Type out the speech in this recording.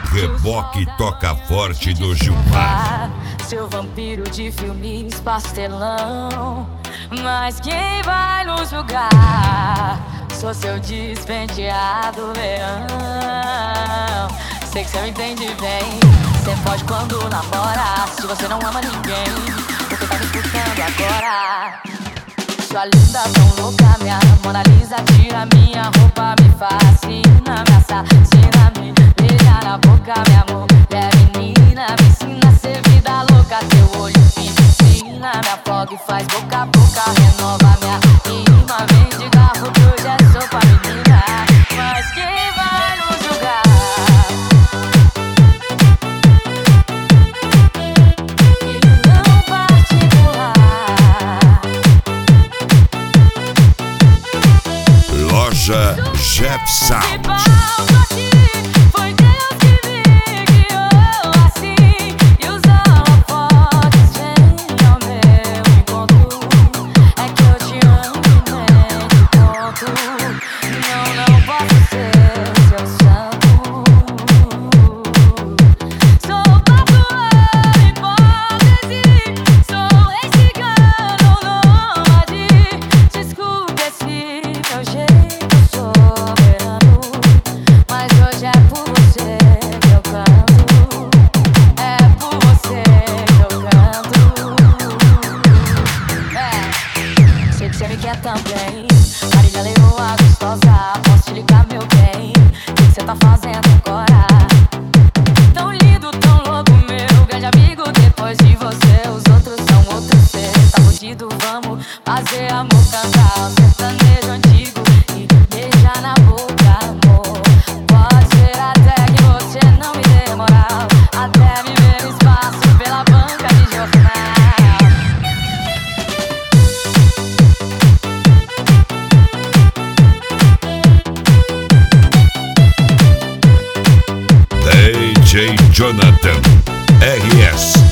Reboque toca forte do Gilmar. Seu vampiro de filmes pastelão, mas quem vai nos julgar? Sou seu despenteado leão. Sei que cê me entende bem. Cê pode quando namora, se você não ama ninguém, porque tá me escutando agora. Sua linda tão louca, minha Mona Lisa, tira minha roupa, me fascina, me assassina, me beija na boca, minha mulher menina, me ensina a ser vida louca, teu olho me ensina, me afoga e faz boca a boca, renova minha rima, vem de garro que hoje é sopa menina, mas quem vai nos julgar? Loja Jeff Sound. Foi Deus que me guiou assim e usou holofotes. Vem ao meu encontro, é que eu te amo e nem te conto. Não posso ser seu santo. Sou patroa, hipótese, sou ex-cigano, nômade. Desculpe esse meu jeito. Também, Marília Leoa gostosa, posso te ligar meu bem? O que cê tá fazendo agora? Tão lindo, tão louco, meu grande amigo. Depois de você, os outros são outros. Cê tá fudido, vamos fazer amor, cantar um sertanejo antigo e beijar na boca, amor. Pode ser até que você não me dê moral, até me ver no espaço pela banca de jornal. DJ Jonathan RS